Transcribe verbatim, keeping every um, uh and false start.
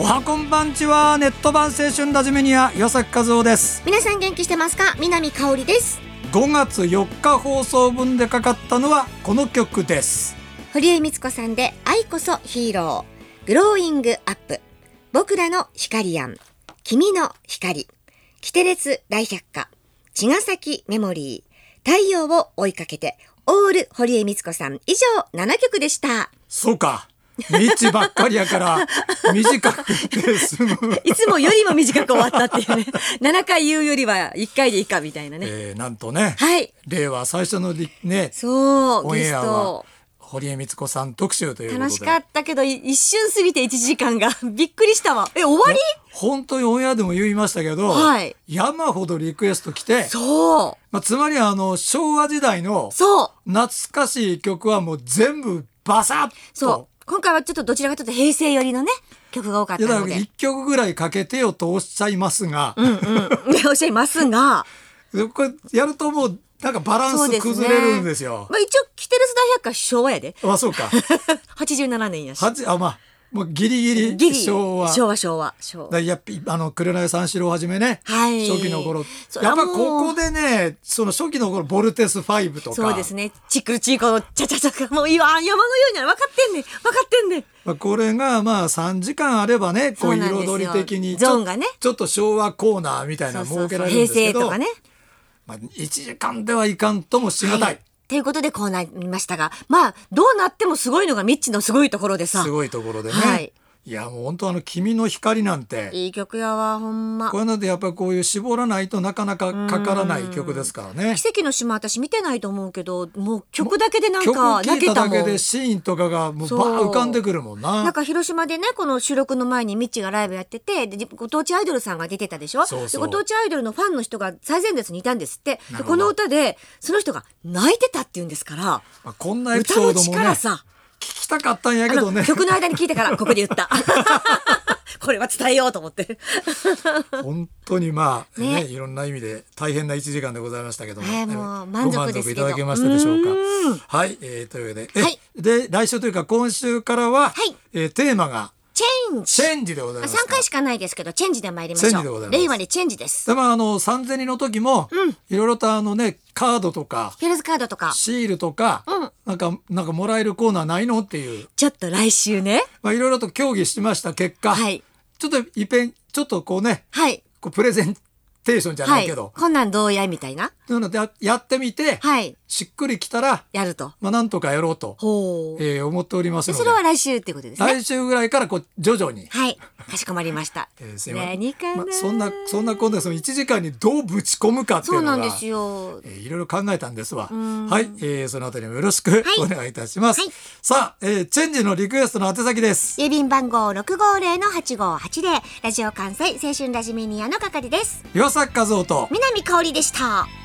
おはこんばんちは。ネット版青春ラジメニア岩崎和夫です。 皆さん元気してますか？南香織です。 ごがつよっか放送分でかかったのはこの曲です。 堀江光子さんで愛こそヒーロー、グローイングアップ、僕らの光やん、君の光、キテレツ大百科、茅ヶ崎メモリー、太陽を追いかけて、オール堀江光子さん。以上ななきょくでした。 そうか、道ばっかりやから短くて済むいつもよりも短く終わったっていうねななかい言うよりはいっかいでいいかみたいなね、 えー、なんとね、 はい、 令和最初のね、 そうオンエアはゲスト堀江光子さん特集ということで楽しかったけど一瞬過ぎていちじかんがびっくりしたわ。え、終わり？ 本当にオンエアでも言いましたけど、はい、山ほどリクエスト来て、 そう、 まあ、つまりあの昭和時代の懐かしい曲はもう全部バサッと。 そう、今回はちょっとどちらかというと平成寄りのね曲が多かったので、いやだからいっきょくぐらいかけてよとおっしゃいますが、 うんうんおっしゃいますがこれやるともうなんかバランス崩れるんですよ。 すね、まあ、一応キテレツ大百科昭和やで。 あ、そうかはちじゅうななねんやし、 あ、まあもうギリギリギリ昭和昭和昭和昭和だ。やっぱあの紅三四郎をはじめね、 はい、 初期の頃やっぱここでね、その初期の頃ボルテスファイブとか、 そうですね、チクルチーコのチャチャチャかもういいわ、山のように分かってんねん分かってんねん、 まあ、これがまあさんじかんあればね、こう彩り的にゾーンがねちょっと昭和コーナーみたいなの設けられるんですけど、 そうそうそう平成とかね、 まあ、いちじかんではいかんともしがたい、はい、 ということでこうなりましたが、まあどうなってもすごいのがミッチのすごいところでさ、 すごいところでね、 はい、 いやもう本当あの君の光なんていい曲やわ、ほんま。 これなんてやっぱりこういう絞らないとなかなかかからない曲ですからね。 奇跡の島私見てないと思うけど、もう曲だけでなんか泣けたもん。 曲聴いただけでシーンとかがもうバー浮かんでくるもんな。 なんか広島でね、この収録の前にミッチがライブやってて、でご当地アイドルさんが出てたでしょ。 そうそう、 でご当地アイドルのファンの人が最前列にいたんですって。でこの歌でその人が泣いてたって言うんですから、まあ、こんなエピソードもね歌の力さ聞きたかったんやけどね、 曲の間に聞いたからここで言ったこれは伝えようと思って本当にまあ、ねね、 いろんな意味で大変ないちじかんでございましたけども、 えー、もう満足ですけど、 ご満足いただけましたでしょうか。はい、えー、というわけで、はい、で来週というか今週からは、はい、えー、テーマがチェンジ。 チェンジでございます。 さんかいしかないですけどチェンジで参りましょう。令和にチェンジです。 でもあのさんぜんにんの時も、うん、いろいろとあのねカードとかヘルズカードとかシールとか、うん、なんかなんかもらえるコーナーないのっていう、 ちょっと来週ね、 まあいろいろと協議しました結果、はい、ちょっといっぺんちょっとこうね、はい、こうプレゼンテーションじゃないけど、 はい、こんなんどうやみたいなそういうので や, やってみて、はい、しっくりきたらやると、 まあなんとかやろうと、えー、思っておりますので、 それは来週ってことですね。 来週ぐらいからこう徐々に、 はい、かしこまりました。えー、すいません、何かな、 まあ、そんなそんな今度そのいちじかんにどうぶち込むかっていうのがそうなんですよ、 えー、いろいろ考えたんですわ。はい、えー、そのあたりもよろしくお願いいたします。はいはい、さあ、えー、チェンジのリクエストの宛先です。 郵便番号 ろくごぜろのはちごはちぜろ、ラジオ関西青春ラジメニアの係です。 岩崎和夫と南香織でした。